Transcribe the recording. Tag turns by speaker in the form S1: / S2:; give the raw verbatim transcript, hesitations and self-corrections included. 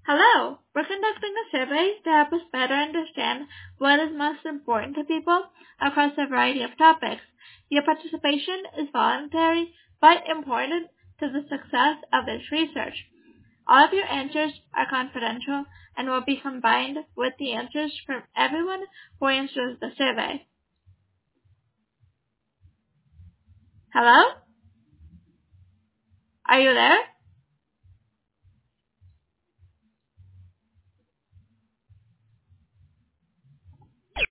S1: Hello! We're conducting a survey to help us better understand what is most important to people across a variety of topics. Your participation is voluntary but important to the success of this research. All of your answers are confidential and will be combined with the answers from everyone who answers the survey. Hello? Are you there?